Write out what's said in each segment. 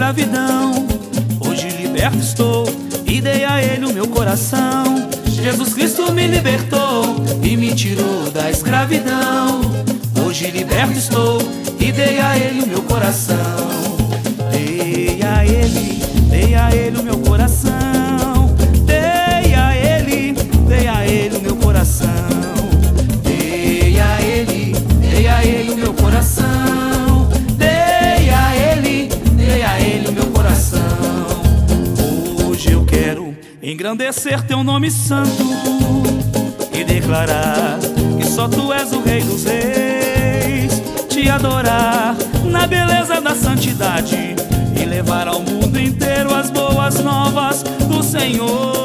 escravidão. Hoje liberto estou e dei a Ele o meu coração. Jesus Cristo me libertou e me tirou da escravidão. Hoje liberto estou e dei a Ele o meu coração. Dei a Ele o meu coração. Dei a Ele o meu coração. Dei a Ele o meu coração. Dei a Ele o meu coração. Hoje eu quero engrandecer teu nome santo e declarar que só tu és o Rei dos Reis. Te adorar na beleza da santidade e levar ao mundo inteiro as boas novas do Senhor.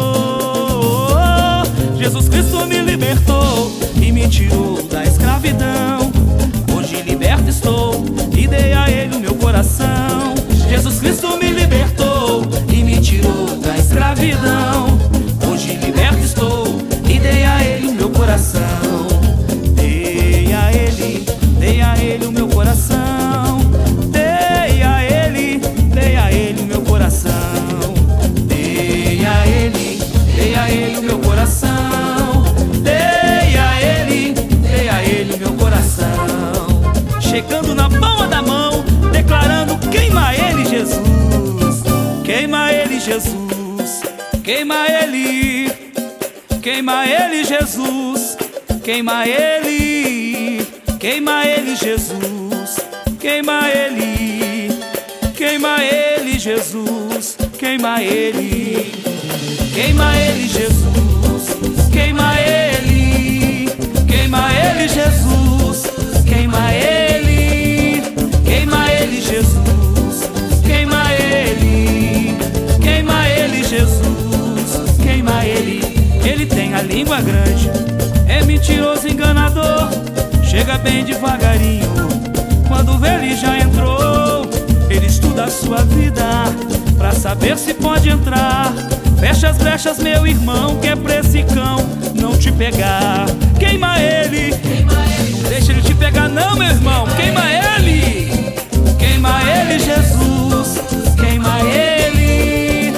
Jesus Cristo me libertou e me tirou da escravidão. Hoje liberto estou e dei a Ele o meu coração. Jesus Cristo me libertou e me tirou da escravidão. Hoje liberto estou e dei a Ele o meu coração. Dei a Ele o meu coração. Dei a Ele o meu coração. Dei a Ele o meu coração. Dei a Ele o meu coração. Chegando na palma da mão, declarando: queima Ele, Jesus. Queima Ele, Jesus. Queima Ele. Queima Ele, Jesus. Queima Ele. Queima Ele, Jesus. Queima Ele. Queima Ele, Jesus. Queima Ele. Queima Ele, Jesus. Queima Ele. Queima Ele, Jesus. Queima Ele. Queima Ele, Jesus. Queima Ele. Queima Ele, Jesus. Queima Ele. Ele tem a língua grande, é mentiroso, enganador. Chega bem devagarinho, quando vê ele já entrou. Ele estuda a sua vida pra saber se pode entrar. Fecha as brechas, meu irmão, que é pra esse cão não te pegar. Queima ele, não deixa ele te pegar não, meu irmão. Queima ele, Jesus. Queima ele,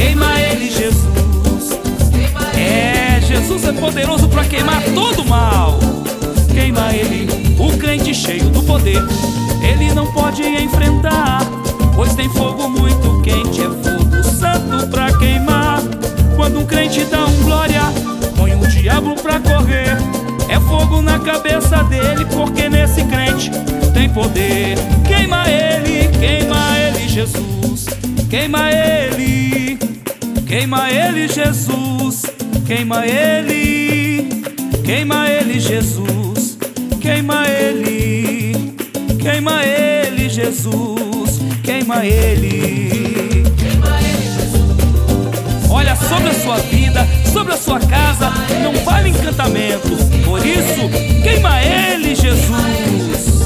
Jesus. Jesus é poderoso pra queimar todo o mal. Queima ele, o crente cheio do poder. Ele não pode enfrentar, pois tem fogo muito quente. É fogo santo pra queimar. Quando um crente dá glória, põe o diabo pra correr. É fogo na cabeça dele, porque nesse crente tem poder. Queima ele, Jesus. Queima ele, Jesus. Queima ele, Jesus. Queima ele, Jesus. Queima ele. Olha, sobre a sua vida, sobre a sua casa, não vale encantamento. Por isso, queima ele, Jesus.